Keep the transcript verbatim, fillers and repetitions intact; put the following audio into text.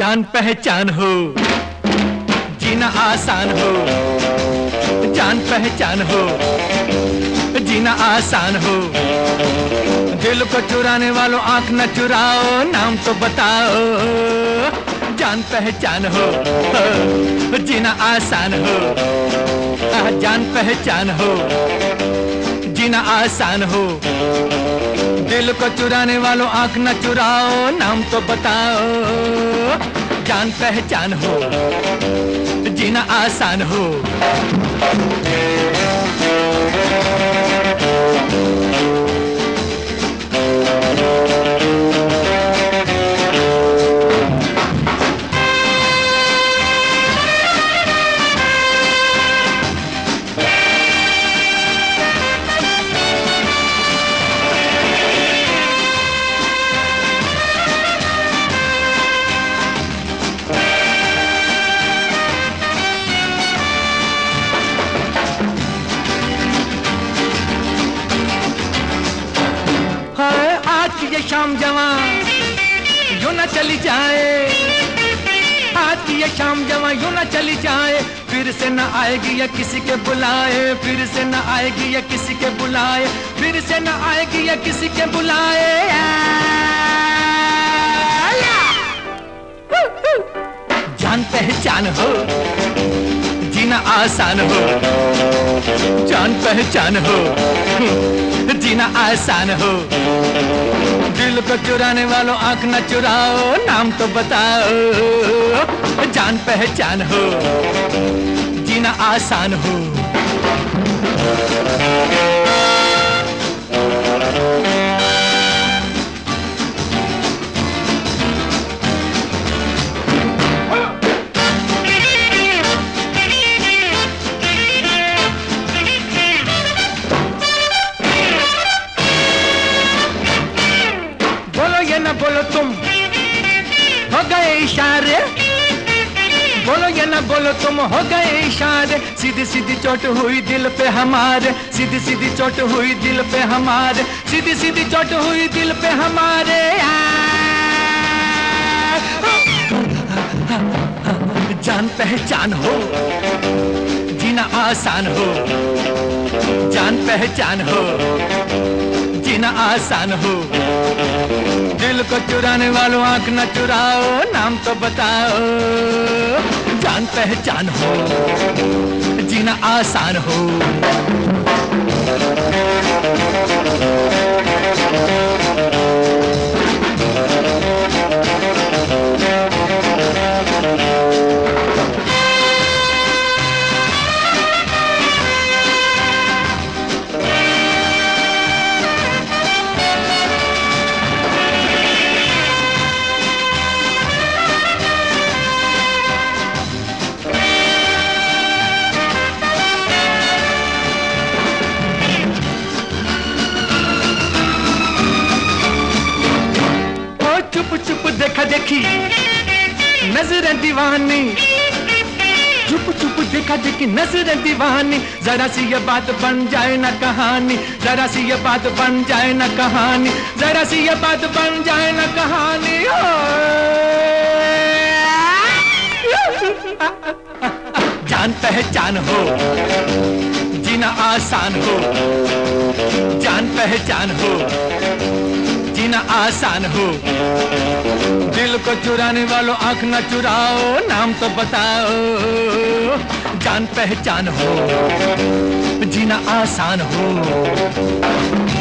जान पहचान हो, जीना आसान हो। जान पहचान हो, जीना आसान हो। दिल को चुराने वालों आंख न चुराओ, नाम तो बताओ। जान पहचान हो, जीना आसान हो। जान पहचान हो, जीना आसान हो। दिल को चुराने वालों आंख न चुराओ, नाम तो बताओ। जान पहचान हो, जीना आसान हो। ये शाम जवां यूं न चली जाए, आज की ये शाम जवां यूं न चली जाए। फिर से न आएगी या किसी के बुलाए, फिर से न आएगी या किसी के बुलाए, फिर से न आएगी या किसी के बुलाए। जान पहचान हो, जीना आसान हो। जान पहचान हो, जीना आसान हो। दिल को चुराने वालों आंख न चुराओ, नाम तो बताओ। जान पहचान हो, जीना आसान हो। न बोलो तुम हो गए इशारे, बोलो या न बोलो तुम हो गए इशारे। सीधी सीधी चोट हुई दिल पे हमारे, सीधी सीधी चोट हुई दिल पे हमारे, सीधी सीधी चोट हुई दिल पे हमारे। जान पहचान हो, जीना आसान हो। जान पहचान हो, जीना आसान हो। दिल को चुराने वालों आंख न चुराओ, नाम तो बताओ। जान पहचान हो, जीना आसान हो। चुप चुप देखा देखी नजरें दीवानी, चुप चुप देखा देखी नजरें दीवानी। जरा सी ये बात बन जाए ना कहानी, जरा सी ये बात बन जाए ना कहानी, जरा सी ये बात बन जाए ना कहानी। जान पहचान हो, जीना आसान हो। जान पहचान हो, जीना आसान हो। दिल को चुराने वालों आंख न चुराओ, नाम तो बताओ। जान पहचान हो, जीना आसान हो।